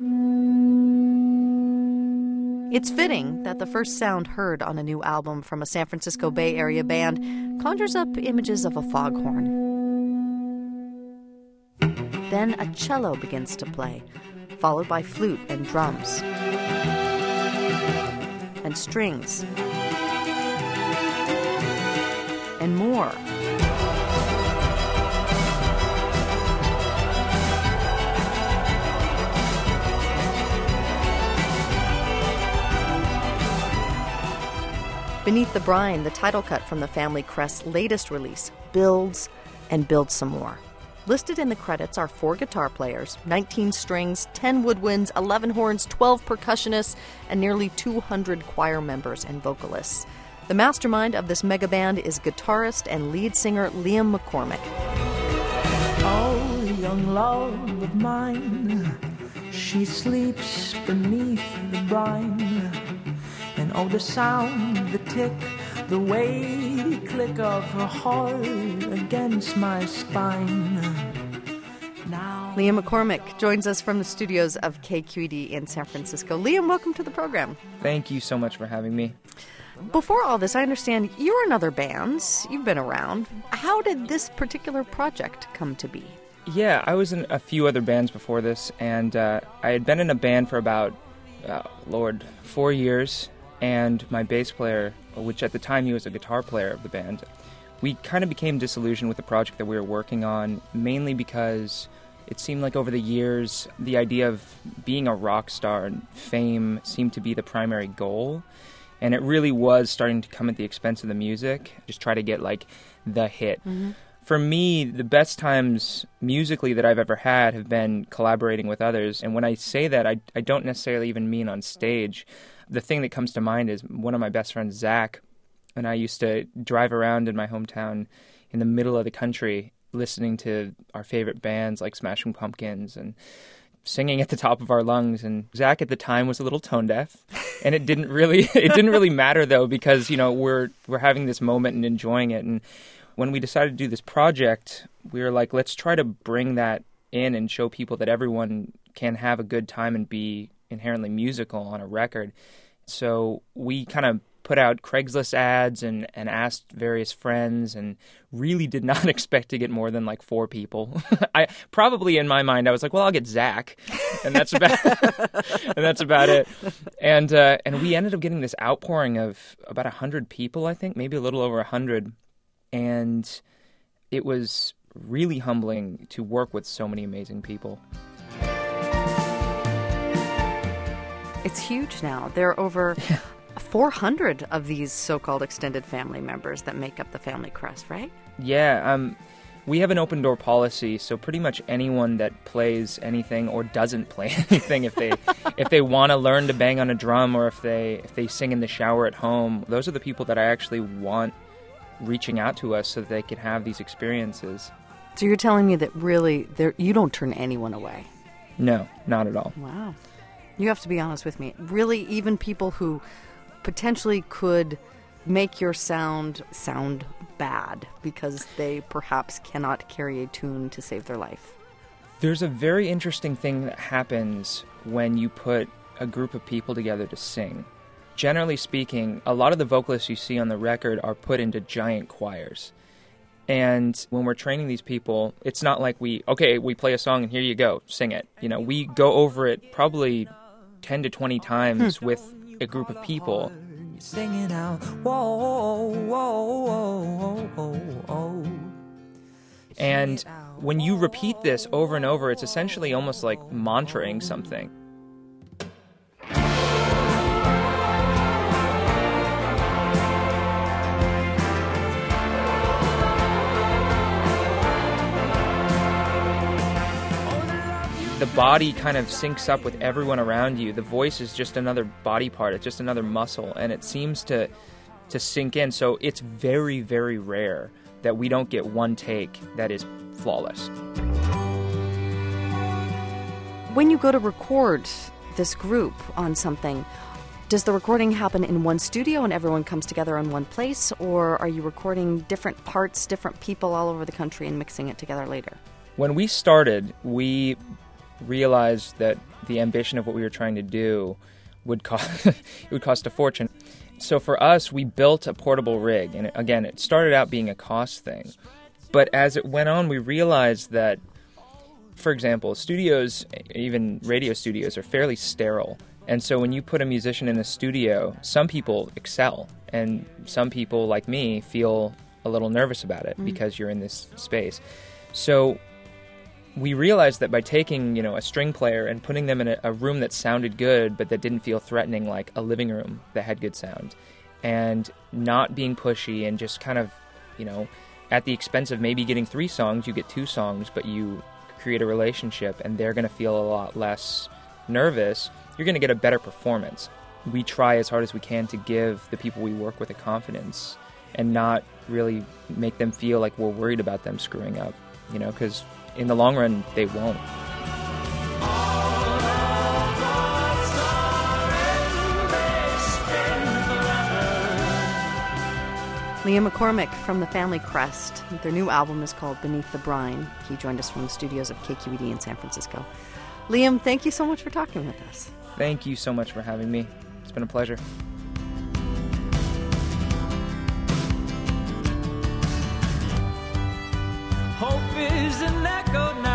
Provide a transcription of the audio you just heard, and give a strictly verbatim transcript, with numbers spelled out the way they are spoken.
It's fitting that the first sound heard on a new album from a San Francisco Bay Area band conjures up images of a foghorn. Then a cello begins to play, followed by flute and drums. And strings. And more. Beneath the Brine, the title cut from the Family Crest's latest release, builds and builds some more. Listed in the credits are four guitar players, nineteen strings, ten woodwinds, eleven horns, twelve percussionists, and nearly two hundred choir members and vocalists. The mastermind of this mega band is guitarist and lead singer Liam McCormick. Oh, young love of mine, she sleeps beneath the brine. And oh, the sound, the tick, the weighty click of her heart against my spine. Now... Liam McCormick joins us from the studios of K Q E D in San Francisco. Liam, welcome to the program. Thank you so much for having me. Before all this, I understand you're in other bands. You've been around. How did this particular project come to be? Yeah, I was in a few other bands before this, and uh, I had been in a band for about, uh, Lord, four years. And my bass player, which at the time he was a guitar player of the band, we kind of became disillusioned with the project that we were working on, mainly because it seemed like over the years, the idea of being a rock star and fame seemed to be the primary goal. And it really was starting to come at the expense of the music, just try to get like the hit. Mm-hmm. For me, the best times musically that I've ever had have been collaborating with others. And when I say that, I, I don't necessarily even mean on stage. The thing that comes to mind is one of my best friends, Zach, and I used to drive around in my hometown in the middle of the country listening to our favorite bands like Smashing Pumpkins and singing at the top of our lungs. And Zach at the time was a little tone deaf, and it didn't really it didn't really matter though, because you know we're we're having this moment and enjoying it. And when we decided to do this project, we were like, let's try to bring that in and show people that everyone can have a good time and be inherently musical on a record. So we kind of put out Craigslist ads and, and asked various friends, and really did not expect to get more than like four people. I probably in my mind I was like, well, I'll get Zach, and that's about and that's about it. And uh, and we ended up getting this outpouring of about a hundred people, I think, maybe a little over a hundred, and it was really humbling to work with so many amazing people. It's huge now. There are over yeah. four hundred of these so-called extended family members that make up the Family Crest, right? Yeah, um, we have an open door policy, so pretty much anyone that plays anything or doesn't play anything, if they if they want to learn to bang on a drum, or if they if they sing in the shower at home, those are the people that I actually want reaching out to us so that they can have these experiences. So you're telling me that really there you don't turn anyone away? No, not at all. Wow. You have to be honest with me. Really, even people who potentially could make your sound sound bad because they perhaps cannot carry a tune to save their life. There's a very interesting thing that happens when you put a group of people together to sing. Generally speaking, a lot of the vocalists you see on the record are put into giant choirs. And when we're training these people, it's not like we, okay, we play a song and here you go, sing it. You know, we go over it probably ten to twenty times hmm. with a group of people. Singing out, whoa, whoa, whoa, whoa, whoa. And when you repeat this over and over, it's essentially almost like mantraing something. The body kind of syncs up with everyone around you. The voice is just another body part. It's just another muscle, and it seems to to sink in. So it's very, very rare that we don't get one take that is flawless. When you go to record this group on something, does the recording happen in one studio and everyone comes together in one place, or are you recording different parts, different people all over the country and mixing it together later? When we started, we realized that the ambition of what we were trying to do would cost it would cost a fortune. So for us, we built a portable rig, and again, it started out being a cost thing. But as it went on, we realized that, for example, studios, even radio studios, are fairly sterile. And so when you put a musician in a studio, some people excel, and some people, like me, feel a little nervous about it mm. because you're in this space. So we realized that by taking, you know, a string player and putting them in a, a room that sounded good but that didn't feel threatening, like a living room that had good sound, and not being pushy and just kind of, you know, at the expense of maybe getting three songs, you get two songs, but you create a relationship and they're going to feel a lot less nervous, you're going to get a better performance. We try as hard as we can to give the people we work with a confidence and not really make them feel like we're worried about them screwing up, you know, because in the long run, they won't. Liam McCormick from the Family Crest. Their new album is called Beneath the Brine. He joined us from the studios of K Q E D in San Francisco. Liam, thank you so much for talking with us. Thank you so much for having me. It's been a pleasure. Hope is an echo now.